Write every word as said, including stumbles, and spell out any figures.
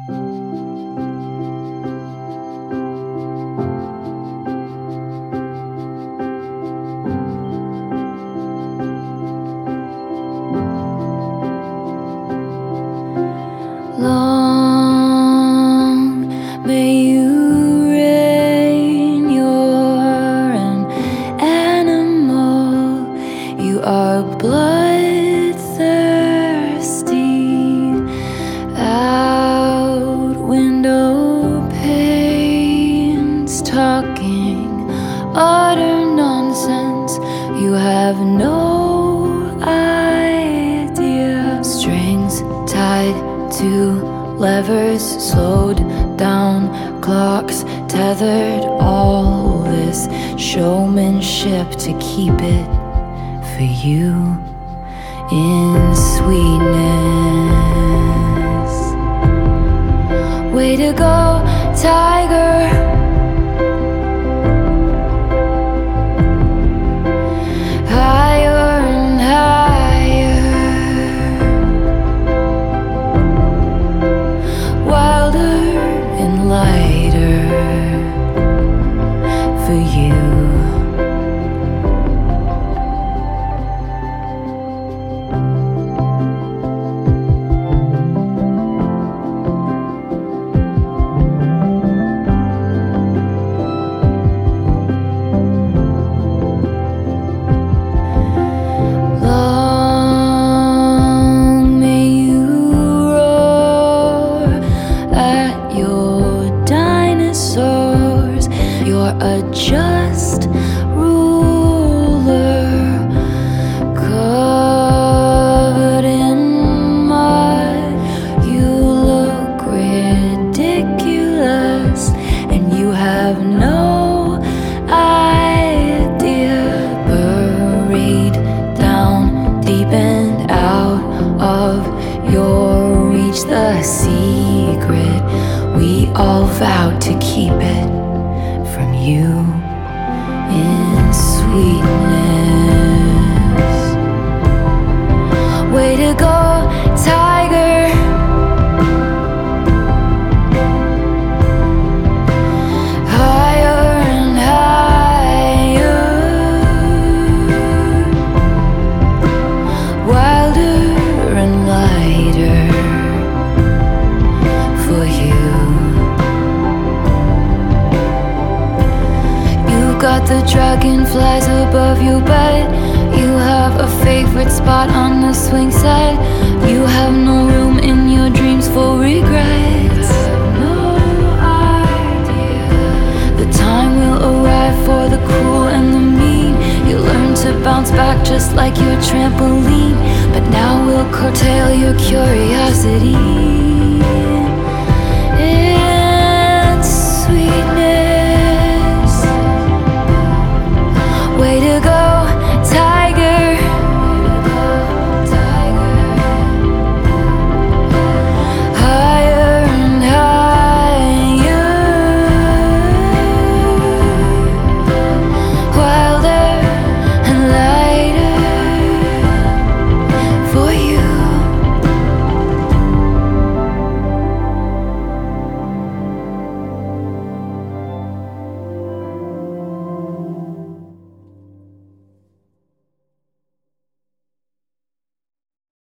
Long may you reign. You're an animal. You are bloodthirsty. Out window panes, talking utter nonsense. You have no idea. Strings tied to levers, slowed down clocks, tethered. All this showmanship to keep it for you in sweetness. Way to go, tiger. Higher and higher, wilder and lighter for you. Long may you roar at your dinosaurs. You're a just ruler, covered in mud. You look ridiculous, and you have no idea. Buried down deep and out of your reach, the secret we all vowed to keep it from you in sweetness. Way to go, tiger. Higher and higher, wilder and lighter for you. You've got the dragonflies above your bed. You have a favorite spot on the swing set. You have no room in your dreams for regrets. No idea. The time will arrive for the cruel and the mean. You learn to bounce back just like your trampoline, but now we'll curtail your curiosity.